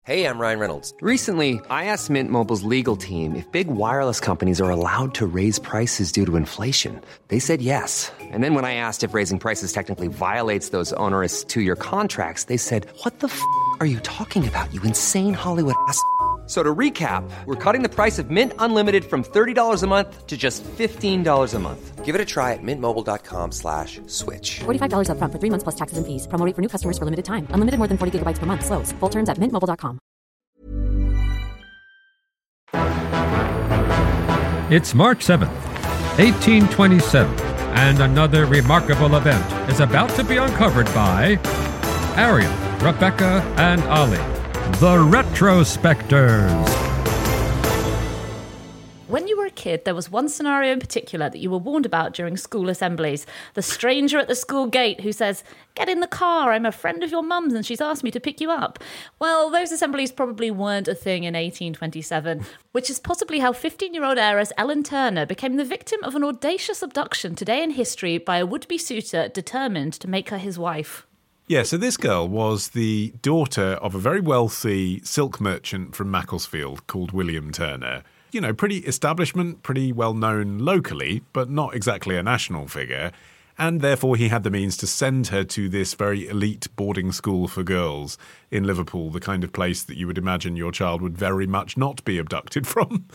Hey, I'm Ryan Reynolds. Recently, I asked Mint Mobile's legal team if big wireless companies are allowed to raise prices due to inflation. They said yes. And then when I asked if raising prices technically violates those onerous two-year contracts, they said, "What the f*** are you talking about, you insane Hollywood ass?" So to recap, we're cutting the price of Mint Unlimited from $30 a month to just $15 a month. Give it a try at mintmobile.com/switch. $45 up front for 3 months plus taxes and fees. Promo rate for new customers for limited time. Unlimited more than 40 gigabytes per month. Slows full terms at mintmobile.com. It's March 7th, 1827, and another remarkable event is about to be uncovered by Ariel, Rebecca, and Ollie, the Retrospectors. When you were a kid, there was one scenario in particular that you were warned about during school assemblies. The stranger at the school gate who says, "Get in the car, I'm a friend of your mum's and she's asked me to pick you up." Well, those assemblies probably weren't a thing in 1827, which is possibly how 15-year-old heiress Ellen Turner became the victim of an audacious abduction today in history by a would-be suitor determined to make her his wife. Yeah, so this girl was the daughter of a very wealthy silk merchant from Macclesfield called William Turner. You know, pretty establishment, pretty well known locally, but not exactly a national figure. And therefore he had the means to send her to this very elite boarding school for girls in Liverpool, the kind of place that you would imagine your child would very much not be abducted from.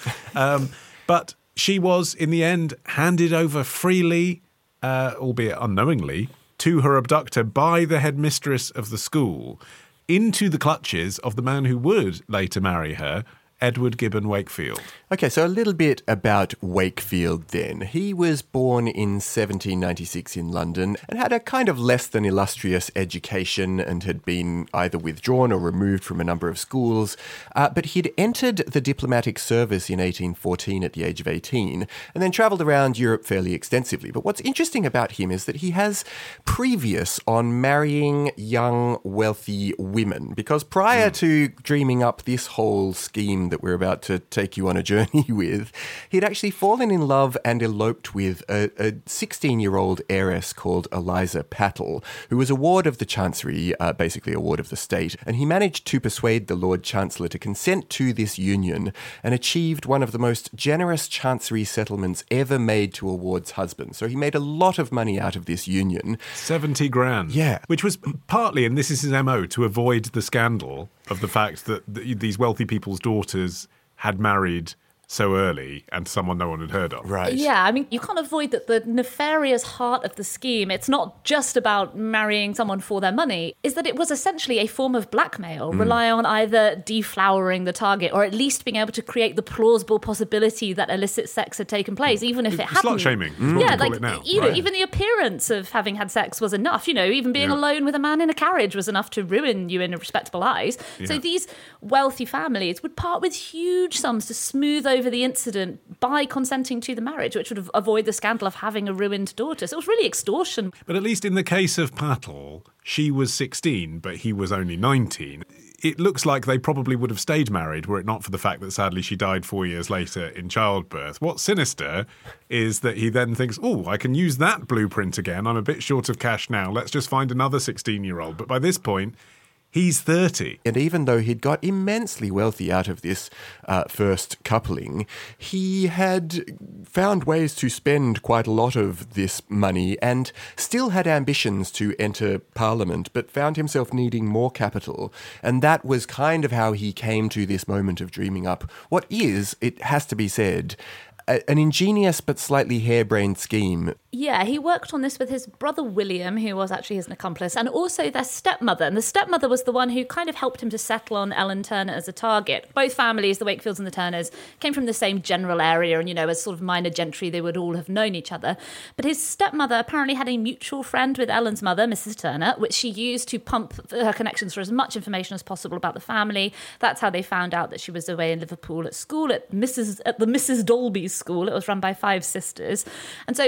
But she was, in the end, handed over freely, albeit unknowingly, to her abductor by the headmistress of the school into the clutches of the man who would later marry her, Edward Gibbon Wakefield. Okay, so a little bit about Wakefield then. He was born in 1796 in London and had a kind of less than illustrious education and had been either withdrawn or removed from a number of schools. But he'd entered the diplomatic service in 1814 at the age of 18 and then travelled around Europe fairly extensively. But what's interesting about him is that he has previous on marrying young, wealthy women, because prior to dreaming up this whole scheme that we're about to take you on a journey with, he'd actually fallen in love and eloped with a 16-year-old heiress called Eliza Pattle, who was a ward of the Chancery, basically a ward of the state, and he managed to persuade the Lord Chancellor to consent to this union and achieved one of the most generous Chancery settlements ever made to a ward's husband. So he made a lot of money out of this union. 70 grand. Yeah. Which was partly, and this is his MO, to avoid the scandal of the fact that these wealthy people's daughters had married so early and someone no one had heard of. Right. Yeah, I mean, you can't avoid that the nefarious heart of the scheme, it's not just about marrying someone for their money, is that it was essentially a form of blackmail, relying on either deflowering the target or at least being able to create the plausible possibility that illicit sex had taken place, even if it hadn't. Slut shaming is what we call it now. Even the appearance of having had sex was enough. You know, even being alone with a man in a carriage was enough to ruin you in respectable eyes. Yeah. So these wealthy families would part with huge sums to smooth over the incident by consenting to the marriage, which would avoid the scandal of having a ruined daughter. So it was really extortion. But at least in the case of Pattle, she was 16, but he was only 19. It looks like they probably would have stayed married were it not for the fact that sadly she died 4 years later in childbirth. What's sinister is that he then thinks, oh, I can use that blueprint again. I'm a bit short of cash now. Let's just find another 16-year-old. But by this point, he's 30. And even though he'd got immensely wealthy out of this first coupling, he had found ways to spend quite a lot of this money and still had ambitions to enter Parliament, but found himself needing more capital. And that was kind of how he came to this moment of dreaming up what is, it has to be said, an ingenious but slightly harebrained scheme. Yeah, he worked on this with his brother William, who was actually his accomplice, and also their stepmother. And the stepmother was the one who kind of helped him to settle on Ellen Turner as a target. Both families, the Wakefields and the Turners, came from the same general area, and, you know, as sort of minor gentry, they would all have known each other. But his stepmother apparently had a mutual friend with Ellen's mother, Mrs. Turner, which she used to pump her connections for as much information as possible about the family. That's how they found out that she was away in Liverpool at school, at the Mrs. Dolby's school. It was run by 5 sisters. And so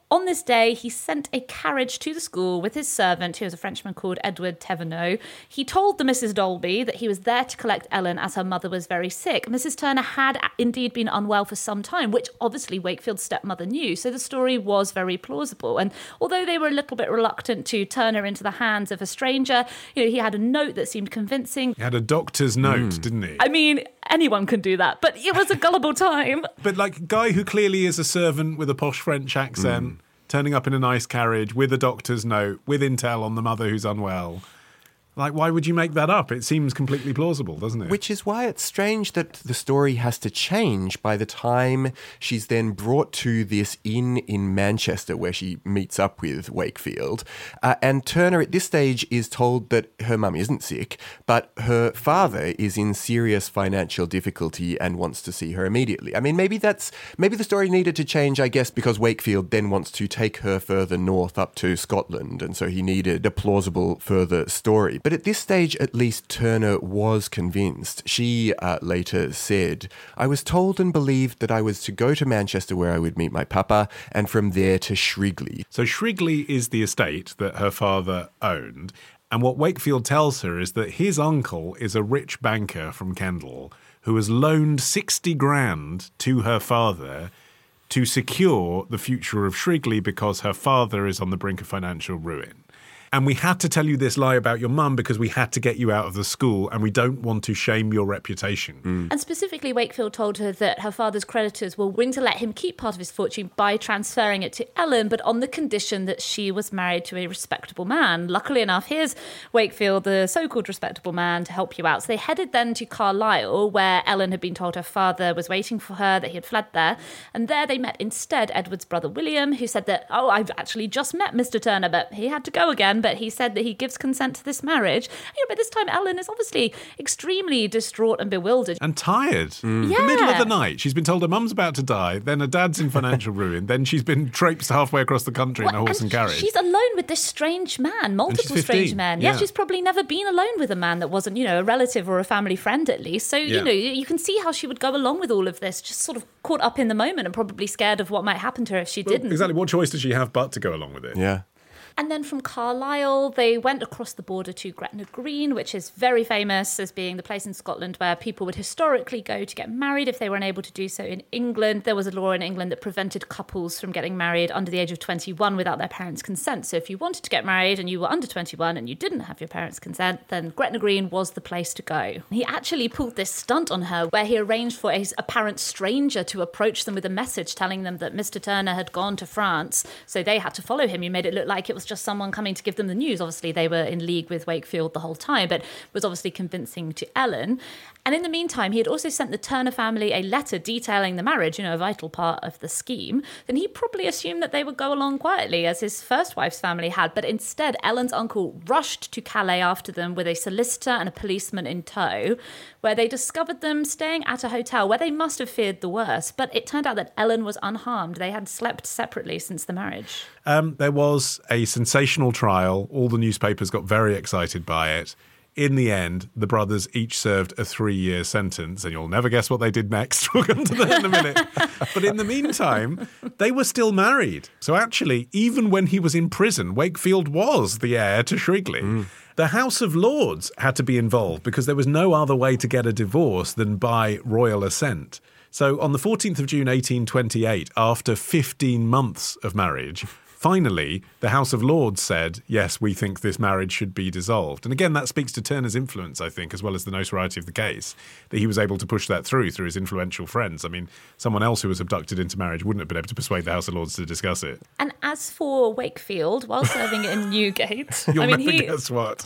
On this day, he sent a carriage to the school with his servant, who was a Frenchman called Edward Thévenot. He told the Mrs. Dolby that he was there to collect Ellen as her mother was very sick. Mrs. Turner had indeed been unwell for some time, which obviously Wakefield's stepmother knew, so the story was very plausible. And although they were a little bit reluctant to turn her into the hands of a stranger, he had a note that seemed convincing. He had a doctor's note, didn't he? I mean, anyone can do that, but it was a gullible time. But like a guy who clearly is a servant with a posh French accent, turning up in a nice carriage with a doctor's note, with intel on the mother who's unwell. Like, why would you make that up? It seems completely plausible, doesn't it? Which is why it's strange that the story has to change by the time she's then brought to this inn in Manchester where she meets up with Wakefield. And Turner at this stage is told that her mum isn't sick, but her father is in serious financial difficulty and wants to see her immediately. I mean, maybe the story needed to change, I guess, because Wakefield then wants to take her further north up to Scotland, and so he needed a plausible further story. But at this stage, at least, Turner was convinced. She later said, "I was told and believed that I was to go to Manchester where I would meet my papa, and from there to Shrigley." So Shrigley is the estate that her father owned. And what Wakefield tells her is that his uncle is a rich banker from Kendal who has loaned 60 grand to her father to secure the future of Shrigley because her father is on the brink of financial ruin. And we had to tell you this lie about your mum because we had to get you out of the school and we don't want to shame your reputation. And specifically, Wakefield told her that her father's creditors were willing to let him keep part of his fortune by transferring it to Ellen, but on the condition that she was married to a respectable man. Luckily enough, here's Wakefield, the so-called respectable man, to help you out. So they headed then to Carlisle, where Ellen had been told her father was waiting for her, that he had fled there. And there they met instead Edward's brother William, who said that, I've actually just met Mr. Turner, but he had to go again. But he said that he gives consent to this marriage. By this time, Ellen is obviously extremely distraught and bewildered. And tired. Yeah. The middle of the night. She's been told her mum's about to die, then her dad's in financial ruin, then she's been traipsed halfway across the country in a horse and carriage. She's alone with this strange man, multiple strange men. Yeah, she's probably never been alone with a man that wasn't, a relative or a family friend at least. So, you can see how she would go along with all of this, just sort of caught up in the moment and probably scared of what might happen to her if she didn't. Exactly. What choice does she have but to go along with it? Yeah. And then from Carlisle, they went across the border to Gretna Green, which is very famous as being the place in Scotland where people would historically go to get married if they were unable to do so in England. There was a law in England that prevented couples from getting married under the age of 21 without their parents' consent. So if you wanted to get married and you were under 21 and you didn't have your parents' consent, then Gretna Green was the place to go. He actually pulled this stunt on her where he arranged for a apparent stranger to approach them with a message telling them that Mr. Turner had gone to France, so they had to follow him. He made it look like it was just someone coming to give them the news. Obviously, they were in league with Wakefield the whole time, but was obviously convincing to Ellen. And in the meantime, he had also sent the Turner family a letter detailing the marriage, a vital part of the scheme. Then he probably assumed that they would go along quietly, as his first wife's family had. But instead, Ellen's uncle rushed to Calais after them with a solicitor and a policeman in tow, where they discovered them staying at a hotel where they must have feared the worst. But it turned out that Ellen was unharmed. They had slept separately since the marriage. There was a sensational trial. All the newspapers got very excited by it. In the end, the brothers each served a 3-year sentence, and you'll never guess what they did next. We'll come to that in a minute. But in the meantime, they were still married. So actually, even when he was in prison, Wakefield was the heir to Shrigley. The House of Lords had to be involved because there was no other way to get a divorce than by royal assent. So on the 14th of June 1828, after 15 months of marriage, finally, the House of Lords said, yes, we think this marriage should be dissolved. And again, that speaks to Turner's influence, I think, as well as the notoriety of the case, that he was able to push that through his influential friends. I mean, someone else who was abducted into marriage wouldn't have been able to persuade the House of Lords to discuss it. And as for Wakefield, while serving in Newgate... You'll never guess what.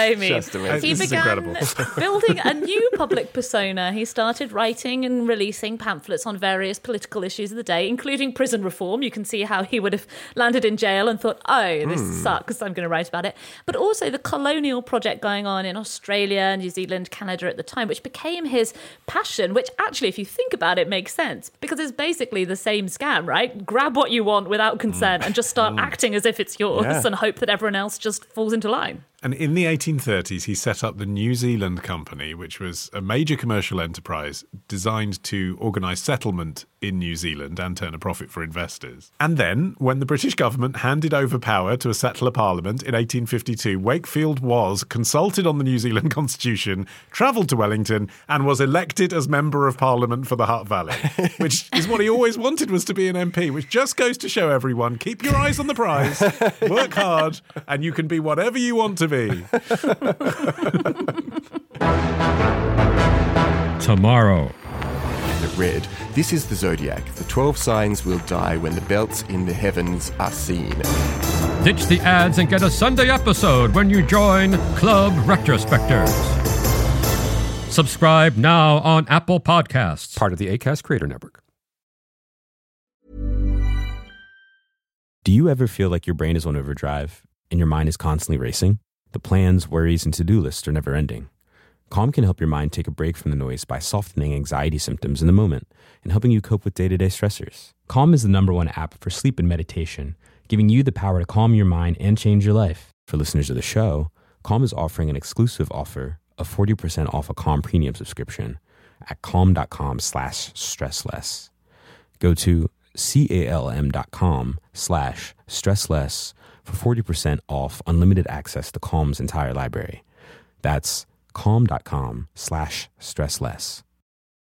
He began building a new public persona. He started writing and releasing pamphlets on various political issues of the day, including prison reform. You can see how he would have landed in jail and thought, this sucks, I'm going to write about it. But also the colonial project going on in Australia, New Zealand, Canada at the time, which became his passion, which actually, if you think about it, makes sense because it's basically the same scam, right? Grab what you want without consent and just start acting as if it's yours and hope that everyone else just falls into line. And in the 1830s, he set up the New Zealand Company, which was a major commercial enterprise designed to organise settlement in New Zealand and turn a profit for investors. And then, when the British government handed over power to a settler parliament in 1852, Wakefield was consulted on the New Zealand Constitution, travelled to Wellington, and was elected as Member of Parliament for the Hutt Valley, which is what he always wanted, was to be an MP, which just goes to show everyone, keep your eyes on the prize, work hard, and you can be whatever you want to be. Tomorrow. It read, "This is the zodiac. The 12 signs will die when the belts in the heavens are seen." Ditch the ads and get a Sunday episode when you join Club Retrospectors. Subscribe now on Apple Podcasts. Part of the Acast Creator Network. Do you ever feel like your brain is on overdrive and your mind is constantly racing? The plans, worries, and to-do lists are never ending. Calm can help your mind take a break from the noise by softening anxiety symptoms in the moment and helping you cope with day-to-day stressors. Calm is the #1 app for sleep and meditation, giving you the power to calm your mind and change your life. For listeners of the show, Calm is offering an exclusive offer of 40% off a Calm premium subscription at calm.com/stressless. Go to calm.com/stressless for 40% off unlimited access to Calm's entire library. That's calm.com/stressless.